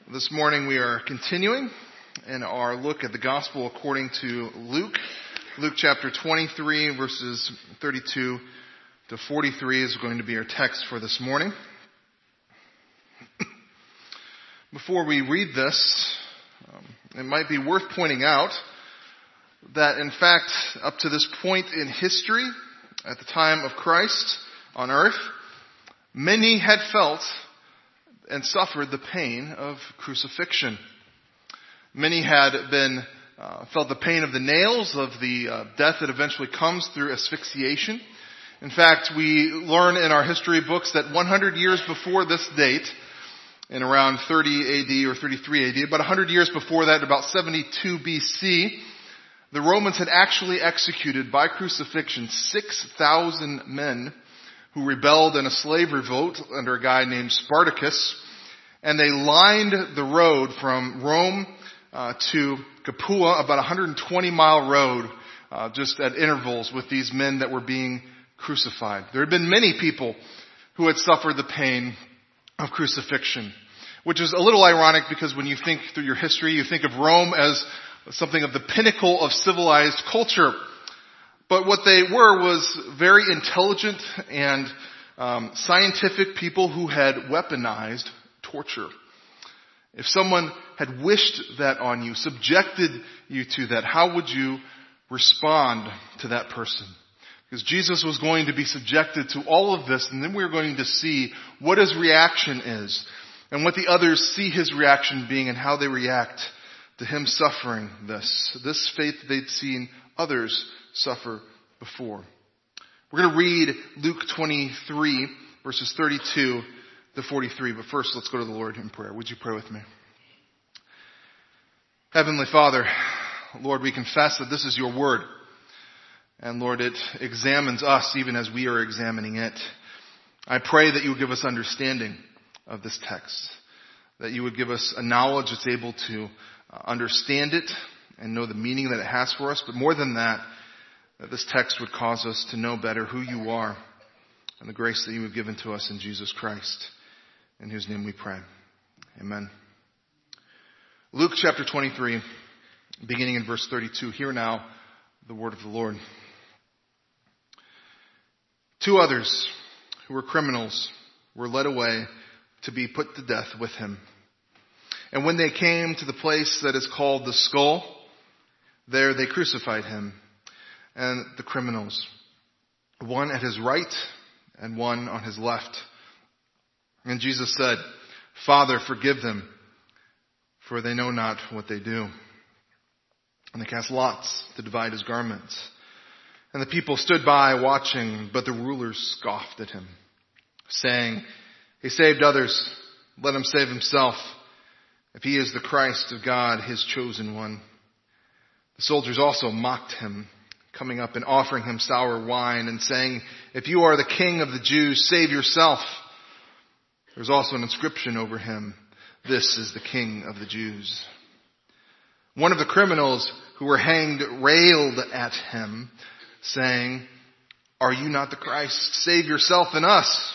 This morning we are continuing in our look at the gospel according to Luke. Luke chapter 23 verses 32 to 43 is going to be our text for this morning. Before we read this, it might be worth pointing out that in fact, up to this point in history, at the time of Christ on earth, many had felt and suffered the pain of crucifixion. Many had felt the pain of the nails, of the death that eventually comes through asphyxiation. In fact, we learn in our history books that 100 years before this date, in around 30 AD or 33 AD, about 100 years before that, about 72 BC, the Romans had actually executed by crucifixion 6,000 men who rebelled in a slave revolt under a guy named Spartacus, and they lined the road from Rome to Capua, about a 120-mile road, just at intervals with these men that were being crucified. There had been many people who had suffered the pain of crucifixion, which is a little ironic because when you think through your history, you think of Rome as something of the pinnacle of civilized culture. But what they were was very intelligent and scientific people who had weaponized torture. If someone had wished that on you, subjected you to that, how would you respond to that person? Because Jesus was going to be subjected to all of this, and then we're going to see what his reaction is, and what the others see his reaction being, and how they react to him suffering this fate they'd seen others suffer before. We're going to read Luke 23, verses 32 to 43. But first, let's go to the Lord in prayer. Would you pray with me? Heavenly Father, Lord, we confess that this is your word. And Lord, it examines us even as we are examining it. I pray that you would give us understanding of this text. That you would give us a knowledge that's able to understand it and know the meaning that it has for us. But more than that, that this text would cause us to know better who you are and the grace that you have given to us in Jesus Christ, in whose name we pray. Amen. Luke chapter 23, beginning in verse 32. Hear now the word of the Lord. Two others who were criminals were led away to be put to death with him. And when they came to the place that is called the Skull, there they crucified him and the criminals, one at his right and one on his left. And Jesus said, "Father, forgive them, for they know not what they do." And they cast lots to divide his garments. And the people stood by watching, but the rulers scoffed at him, saying, "He saved others, let him save himself, if he is the Christ of God, his chosen one." The soldiers also mocked him, coming up and offering him sour wine and saying, "If you are the king of the Jews, save yourself." There's also an inscription over him, "This is the King of the Jews." One of the criminals who were hanged railed at him, saying, "Are you not the Christ? Save yourself and us."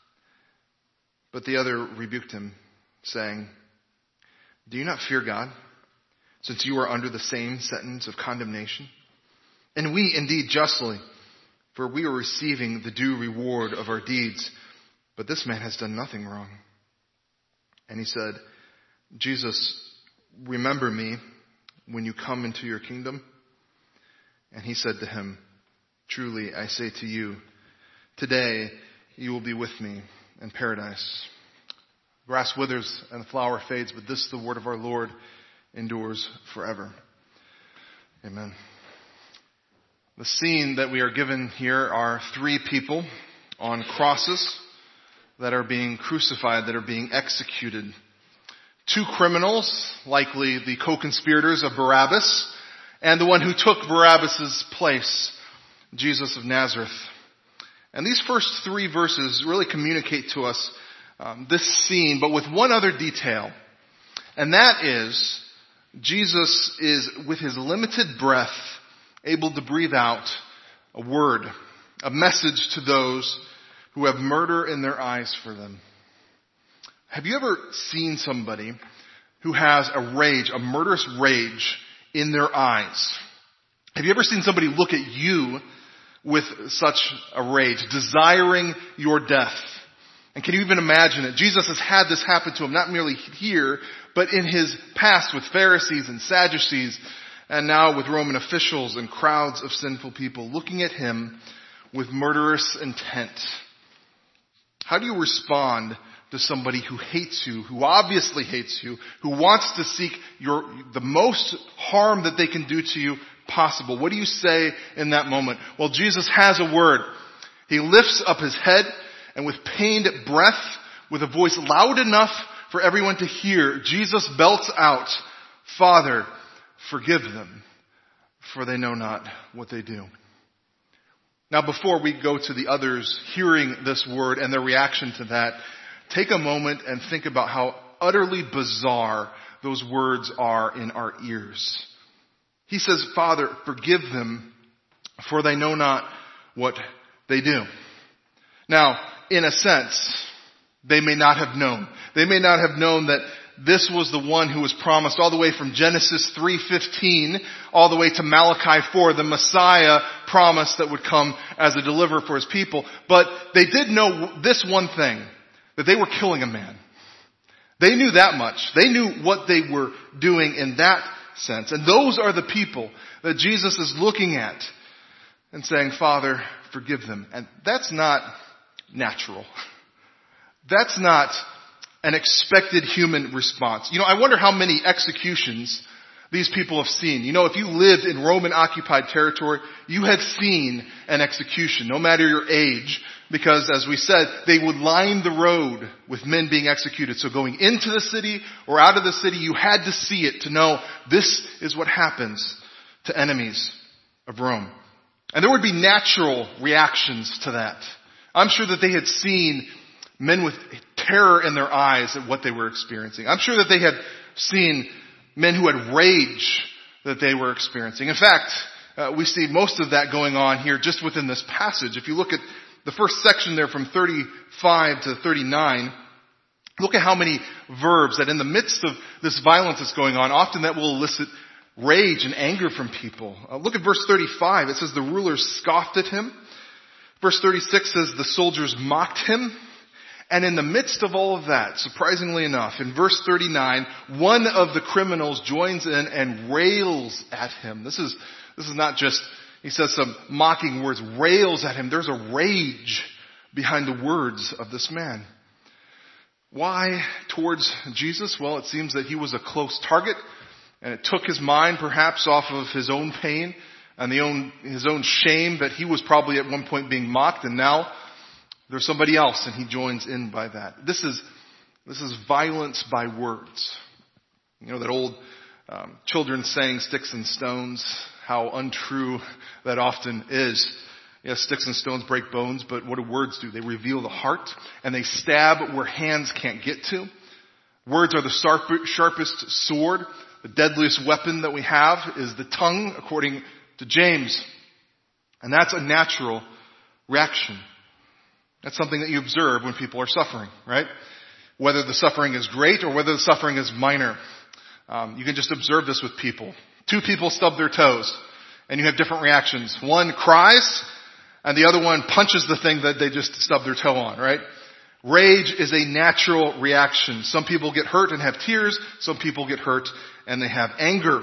But the other rebuked him, saying, "Do you not fear God, since you are under the same sentence of condemnation? And we indeed justly, for we are receiving the due reward of our deeds. But this man has done nothing wrong." And he said, "Jesus, remember me when you come into your kingdom." And he said to him, "Truly I say to you, today you will be with me in paradise." Grass withers and the flower fades, but this, the word of our Lord, endures forever. Amen. The scene that we are given here are three people on crosses that are being crucified, that are being executed. Two criminals, likely the co-conspirators of Barabbas, and the one who took Barabbas' place, Jesus of Nazareth. And these first three verses really communicate to us this scene, but with one other detail. And that is, Jesus is, with his limited breath, able to breathe out a word, a message to those who have murder in their eyes for them. Have you ever seen somebody who has a rage, a murderous rage in their eyes. Have you ever seen somebody look at you with such a rage, desiring your death? And can you even imagine it? Jesus has had this happen to him, not merely here, but in his past with Pharisees and Sadducees, and now with Roman officials and crowds of sinful people looking at him with murderous intent. How do you respond to somebody who hates you, who obviously hates you, who wants to seek the most harm that they can do to you possible? What do you say in that moment? Well, Jesus has a word. He lifts up his head, and with pained breath, with a voice loud enough for everyone to hear, Jesus belts out, "Father, forgive them, for they know not what they do." Now, before we go to the others hearing this word and their reaction to that, take a moment and think about how utterly bizarre those words are in our ears. He says, "Father, forgive them, for they know not what they do." Now, in a sense, they may not have known. They may not have known that this was the one who was promised all the way from Genesis 3:15 all the way to Malachi 4, the Messiah promise that would come as a deliverer for his people. But they did know this one thing, that they were killing a man. They knew that much. They knew what they were doing in that sense. And those are the people that Jesus is looking at and saying, "Father, forgive them." And that's not natural. That's not an expected human response. I wonder how many executions these people have seen. If you lived in Roman occupied territory, you had seen an execution, no matter your age, because as we said, they would line the road with men being executed. So going into the city or out of the city, you had to see it to know this is what happens to enemies of Rome. And there would be natural reactions to that. I'm sure that they had seen men with terror in their eyes at what they were experiencing. I'm sure that they had seen men who had rage that they were experiencing. In fact, we see most of that going on here just within this passage. If you look at the first section there from 35 to 39, look at how many verbs that in the midst of this violence that's going on, often that will elicit rage and anger from people. Look at verse 35. It says the rulers scoffed at him. Verse 36 says the soldiers mocked him. And in the midst of all of that, surprisingly enough, in verse 39, one of the criminals joins in and rails at him. This is not just, he says some mocking words, rails at him. There's a rage behind the words of this man. Why towards Jesus? Well, it seems that he was a close target, and it took his mind perhaps off of his own pain and his own shame that he was probably at one point being mocked, and now there's somebody else, and he joins in by that. This is violence by words. That old children's saying, "Sticks and stones," how untrue that often is. Yes, sticks and stones break bones, but what do words do? They reveal the heart, and they stab where hands can't get to. Words are the sharpest sword. The deadliest weapon that we have is the tongue, according to James. And that's a natural reaction. That's something that you observe when people are suffering, right? Whether the suffering is great or whether the suffering is minor. You can just observe this with people. Two people stub their toes, and you have different reactions. One cries, and the other one punches the thing that they just stubbed their toe on, right? Rage is a natural reaction. Some people get hurt and have tears. Some people get hurt and they have anger.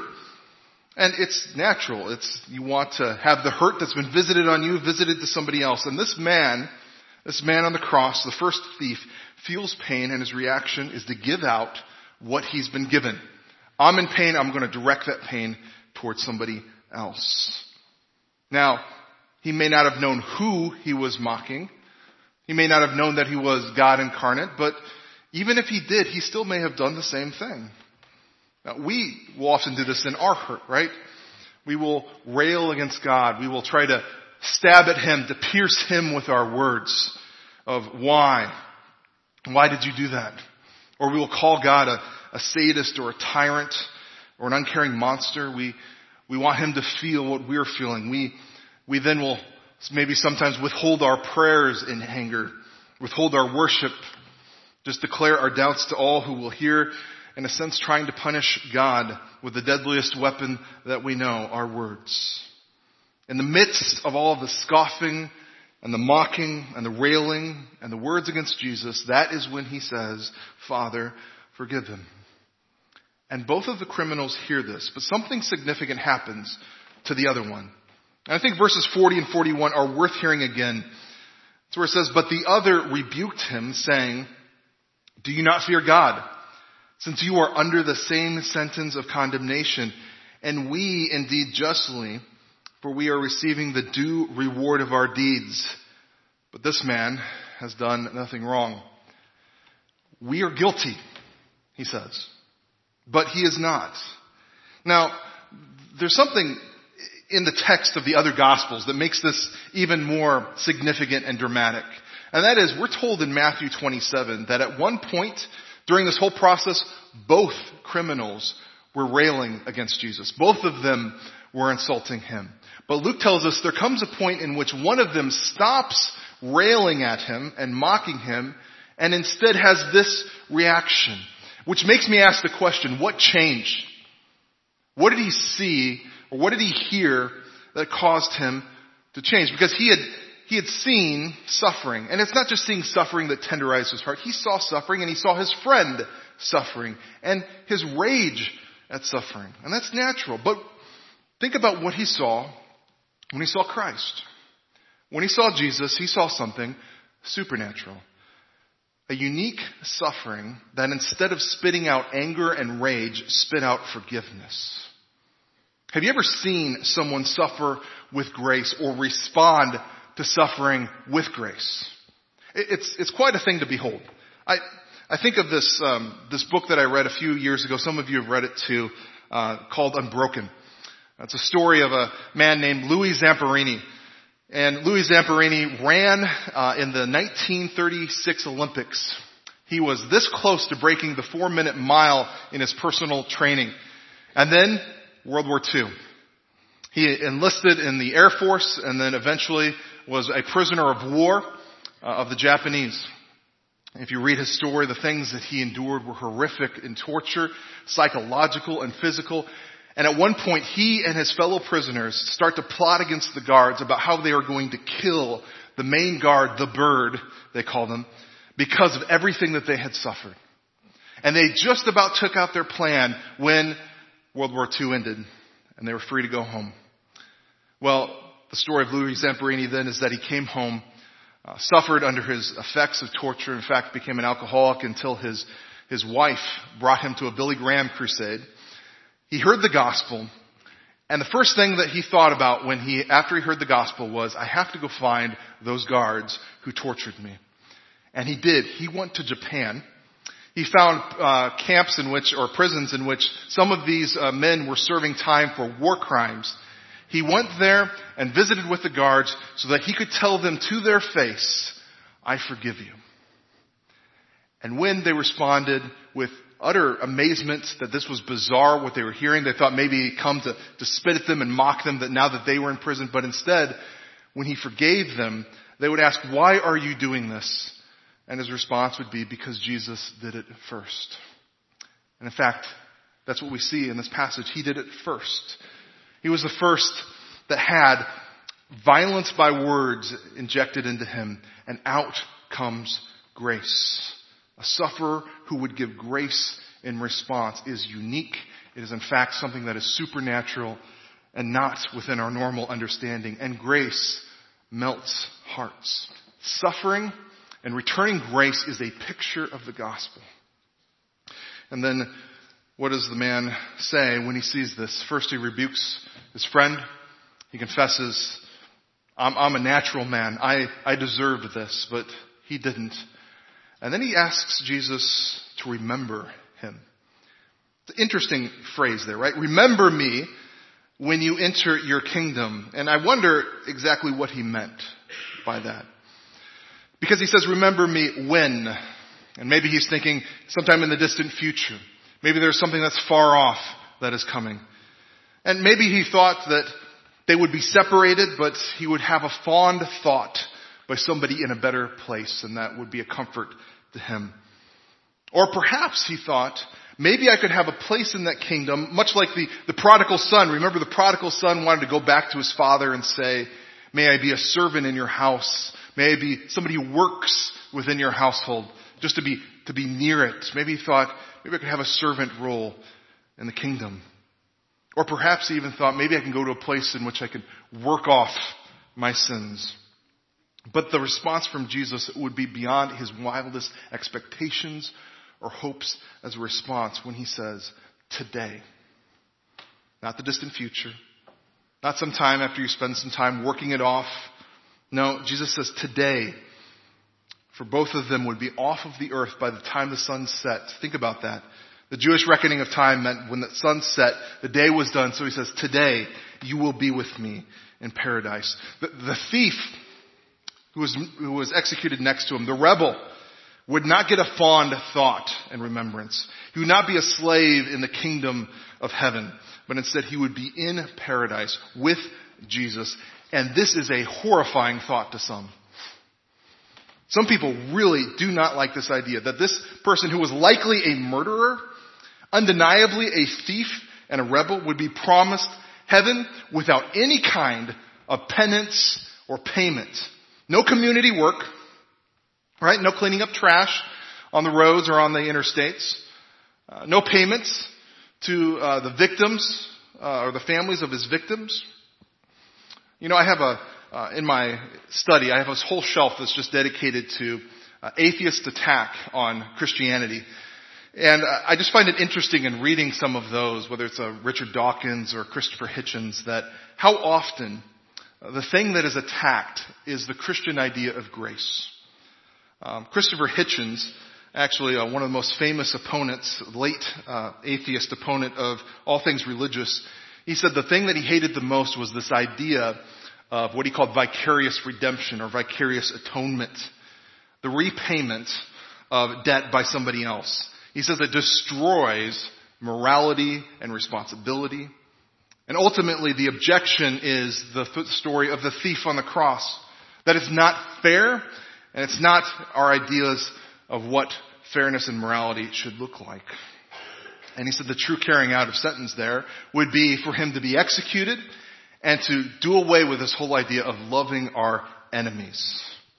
And it's natural. You want to have the hurt that's been visited on you, visited to somebody else. And this man on the cross, the first thief, feels pain, and his reaction is to give out what he's been given. I'm in pain, I'm going to direct that pain towards somebody else. Now, he may not have known who he was mocking. He may not have known that he was God incarnate, but even if he did, he still may have done the same thing. Now, we will often do this in our hurt, right? We will rail against God. We will try to stab at him, to pierce him with our words of why. Why did you do that? Or we will call God a sadist or a tyrant or an uncaring monster. We want him to feel what we're feeling. We then will maybe sometimes withhold our prayers in anger, withhold our worship, just declare our doubts to all who will hear, in a sense, trying to punish God with the deadliest weapon that we know, our words. In the midst of all of the scoffing and the mocking and the railing and the words against Jesus, that is when he says, Father, forgive them. And both of the criminals hear this, but something significant happens to the other one. And I think verses 40 and 41 are worth hearing again. It's where it says, but the other rebuked him, saying, do you not fear God, since you are under the same sentence of condemnation? And we indeed justly, for we are receiving the due reward of our deeds. But this man has done nothing wrong. We are guilty, he says. But he is not. Now, there's something in the text of the other Gospels that makes this even more significant and dramatic. And that is, we're told in Matthew 27 that at one point during this whole process, both criminals were railing against Jesus. Both of them were insulting him. But Luke tells us there comes a point in which one of them stops railing at him and mocking him and instead has this reaction. Which makes me ask the question, what changed? What did he see, or what did he hear that caused him to change? Because he had seen suffering. And it's not just seeing suffering that tenderized his heart. He saw suffering, and he saw his friend suffering, and his rage at suffering. And that's natural. But think about what he saw when he saw Christ. When he saw Jesus, he saw something supernatural. A unique suffering that instead of spitting out anger and rage, spit out forgiveness. Have you ever seen someone suffer with grace or respond to suffering with grace? It's quite a thing to behold. I think of this book that I read a few years ago. Some of you have read it too, called Unbroken. It's a story of a man named Louis Zamperini. And Louis Zamperini ran in the 1936 Olympics. He was this close to breaking the 4-minute mile in his personal training. And then World War II. He enlisted in the Air Force and then eventually was a prisoner of war of the Japanese. If you read his story, the things that he endured were horrific in torture, psychological and physical. And at one point, he and his fellow prisoners start to plot against the guards about how they are going to kill the main guard, the Bird, they called him, because of everything that they had suffered. And they just about took out their plan when World War II ended, and they were free to go home. Well, the story of Louis Zamperini then is that he came home, suffered under his effects of torture, in fact became an alcoholic until his wife brought him to a Billy Graham crusade. He heard the gospel, and the first thing that he thought about after he heard the gospel was, I have to go find those guards who tortured me. And he did. He went to Japan. He found camps or prisons in which some of these men were serving time for war crimes. He went there and visited with the guards so that he could tell them to their face, I forgive you. And when they responded with utter amazement that this was bizarre what they were hearing, they thought maybe he'd come to spit at them and mock them that now that they were in prison. But instead, when he forgave them, they would ask, why are you doing this? And his response would be, because Jesus did it first. And in fact, that's what we see in this passage. He did it first. He was the first that had violence by words injected into him, and out comes grace. A sufferer who would give grace in response is unique. It is in fact something that is supernatural and not within our normal understanding. And grace melts hearts. Suffering and returning grace is a picture of the gospel. And then what does the man say when he sees this? First, he rebukes his friend. He confesses, I'm a natural man. I deserved this, but he didn't. And then he asks Jesus to remember him. It's an interesting phrase there, right? Remember me when you enter your kingdom. And I wonder exactly what he meant by that. Because he says, remember me when? And maybe he's thinking sometime in the distant future. Maybe there's something that's far off that is coming. And maybe he thought that they would be separated, but he would have a fond thought by somebody in a better place, and that would be a comfort to him. Or perhaps he thought, maybe I could have a place in that kingdom, much like the prodigal son. Remember, the prodigal son wanted to go back to his father and say, may I be a servant in your house. May I be somebody who works within your household, just to be near it. Maybe he thought, maybe I could have a servant role in the kingdom. Or perhaps he even thought, maybe I can go to a place in which I can work off my sins. But the response from Jesus would be beyond his wildest expectations or hopes as a response when he says, today. Not the distant future. Not some time after you spend some time working it off. No, Jesus says today. For both of them would be off of the earth by the time the sun set. Think about that. The Jewish reckoning of time meant when the sun set, the day was done. So he says, today you will be with me in paradise. The thief who was executed next to him, the rebel, would not get a fond thought and remembrance. He would not be a slave in the kingdom of heaven, but instead he would be in paradise with Jesus. And this is a horrifying thought to some. Some people really do not like this idea that this person who was likely a murderer, undeniably a thief and a rebel, would be promised heaven without any kind of penance or payment. No community work, right? No cleaning up trash on the roads or on the interstates. No payments to the victims or the families of his victims. You know, I have in my study, I have this whole shelf that's just dedicated to atheist attack on Christianity. And I just find it interesting in reading some of those, whether it's Richard Dawkins or Christopher Hitchens, that how often the thing that is attacked is the Christian idea of grace. Christopher Hitchens, actually one of the most famous opponents, late atheist opponent of all things religious, he said the thing that he hated the most was this idea of what he called vicarious redemption or vicarious atonement. The repayment of debt by somebody else. He says it destroys morality and responsibility. And ultimately the objection is the story of the thief on the cross. That it's not fair, and it's not our ideas of what fairness and morality should look like. And he said the true carrying out of sentence there would be for him to be executed and to do away with this whole idea of loving our enemies.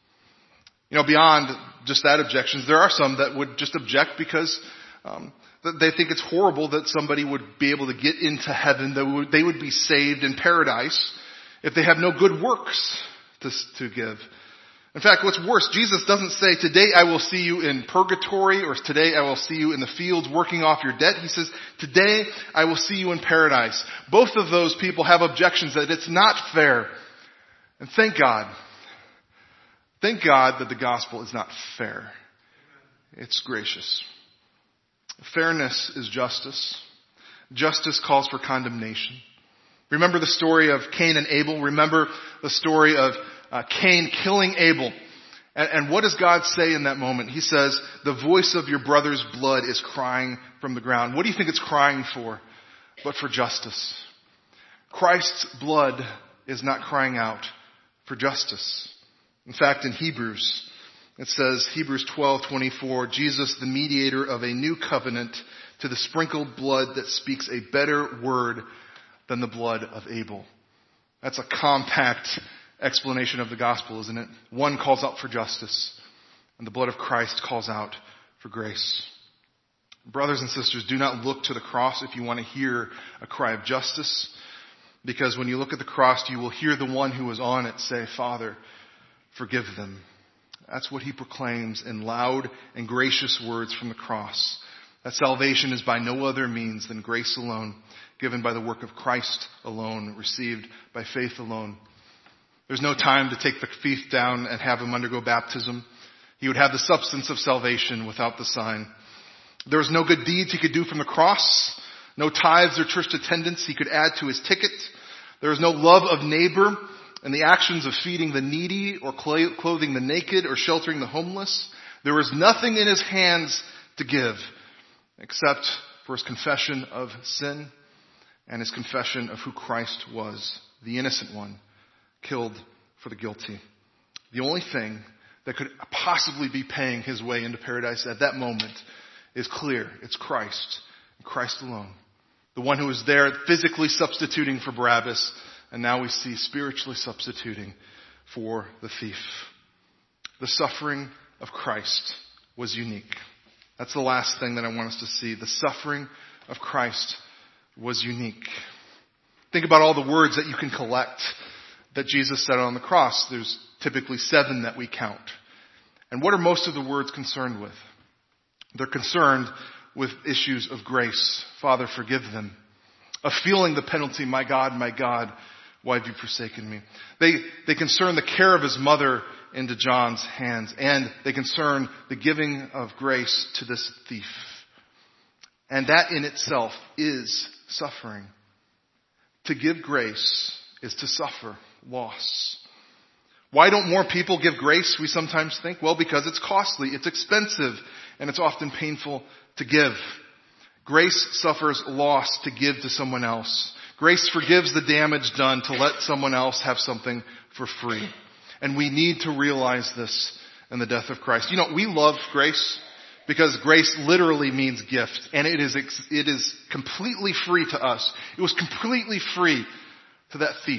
You know, beyond just that objections, there are some that would just object because they think it's horrible that somebody would be able to get into heaven, that they would be saved in paradise if they have no good works to give. In fact, what's worse, Jesus doesn't say, today I will see you in purgatory, or today I will see you in the fields working off your debt. He says, today I will see you in paradise. Both of those people have objections that it's not fair. And thank God. Thank God that the gospel is not fair. It's gracious. Fairness is justice. Justice calls for condemnation. Remember the story of Cain and Abel? Remember the story of Cain killing Abel. And what does God say in that moment? He says, the voice of your brother's blood is crying from the ground. What do you think it's crying for? But for justice. Christ's blood is not crying out for justice. In fact, in Hebrews, it says, Hebrews 12:24, Jesus, the mediator of a new covenant, to the sprinkled blood that speaks a better word than the blood of Abel. That's a compact explanation of the gospel, isn't it? One calls out for justice, and the blood of Christ calls out for grace. Brothers and sisters, do not look to the cross if you want to hear a cry of justice, because when you look at the cross, you will hear the one who was on it say, Father, forgive them. That's what he proclaims in loud and gracious words from the cross. That salvation is by no other means than grace alone, given by the work of Christ alone, received by faith alone. There's no time to take the thief down and have him undergo baptism. He would have the substance of salvation without the sign. There was no good deeds he could do from the cross. No tithes or church attendance he could add to his ticket. There was no love of neighbor and the actions of feeding the needy or clothing the naked or sheltering the homeless. There was nothing in his hands to give except for his confession of sin and his confession of who Christ was, the innocent one, killed for the guilty. The only thing that could possibly be paying his way into paradise at that moment is clear. It's Christ. and Christ alone. The one who was there physically substituting for Barabbas, and now we see spiritually substituting for the thief. The suffering of Christ was unique. That's the last thing that I want us to see. The suffering of Christ was unique. Think about all the words that you can collect that Jesus said on the cross. There's typically 7 that we count. And what are most of the words concerned with? They're concerned with issues of grace. Father, forgive them. Of feeling the penalty, my God, why have you forsaken me? They concern the care of his mother into John's hands. And they concern the giving of grace to this thief. And that in itself is suffering. To give grace is to suffer loss. Why don't more people give grace, we sometimes think? Well, because it's costly, it's expensive, and it's often painful to give. Grace suffers loss to give to someone else. Grace forgives the damage done to let someone else have something for free. And we need to realize this in the death of Christ. You know, we love grace because grace literally means gift. And it is completely free to us. It was completely free to that thief.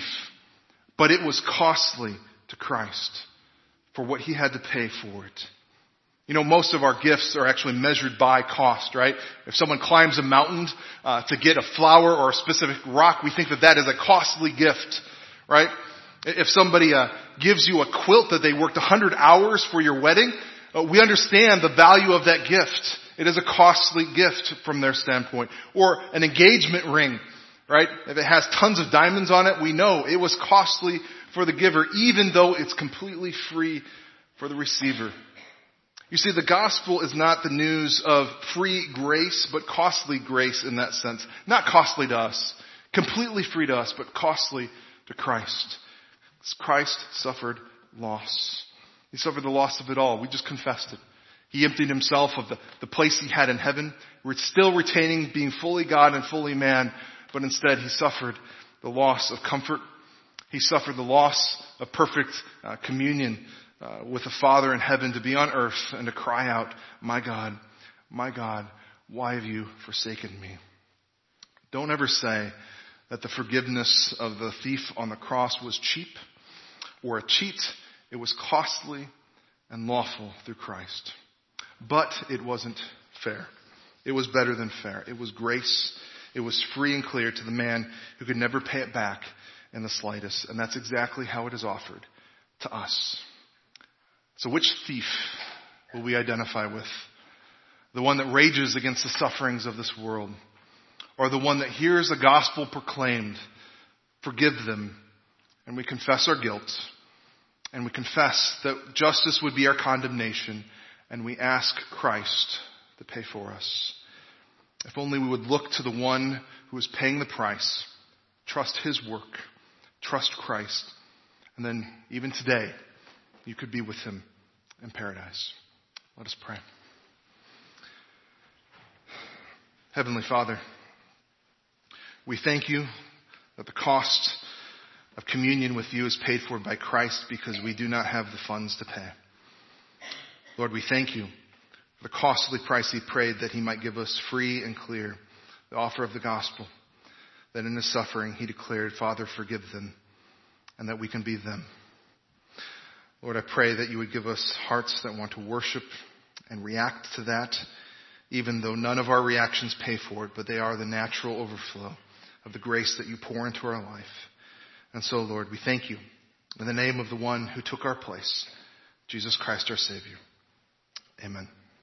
But it was costly to Christ for what he had to pay for it. You know, most of our gifts are actually measured by cost, right? If someone climbs a mountain to get a flower or a specific rock, we think that that is a costly gift, right? If somebody gives you a quilt that they worked 100 hours for your wedding, we understand the value of that gift. It is a costly gift from their standpoint. Or an engagement ring, right? If it has tons of diamonds on it, we know it was costly for the giver, even though it's completely free for the receiver. You see, the gospel is not the news of free grace, but costly grace in that sense. Not costly to us, completely free to us, but costly to Christ. Christ suffered loss. He suffered the loss of it all. We just confessed it. He emptied himself of the place he had in heaven. We're still retaining being fully God and fully man, but instead he suffered the loss of comfort. He suffered the loss of perfect communion with the Father in heaven, to be on earth and to cry out, my God, why have you forsaken me? Don't ever say that the forgiveness of the thief on the cross was cheap or a cheat. It was costly and lawful through Christ. But it wasn't fair. It was better than fair. It was grace. It was free and clear to the man who could never pay it back in the slightest. And that's exactly how it is offered to us. So which thief will we identify with? The one that rages against the sufferings of this world? Or the one that hears the gospel proclaimed, forgive them, and we confess our guilt, and we confess that justice would be our condemnation, and we ask Christ to pay for us? If only we would look to the one who is paying the price, trust his work, trust Christ, and then even today, you could be with him in paradise. Let us pray. Heavenly Father, we thank you that the cost of communion with you is paid for by Christ because we do not have the funds to pay. Lord, we thank you for the costly price he paid that he might give us free and clear the offer of the gospel, that in his suffering he declared, Father, forgive them, and that we can be them. Lord, I pray that you would give us hearts that want to worship and react to that, even though none of our reactions pay for it, but they are the natural overflow of the grace that you pour into our life. And so, Lord, we thank you in the name of the one who took our place, Jesus Christ our Savior. Amen.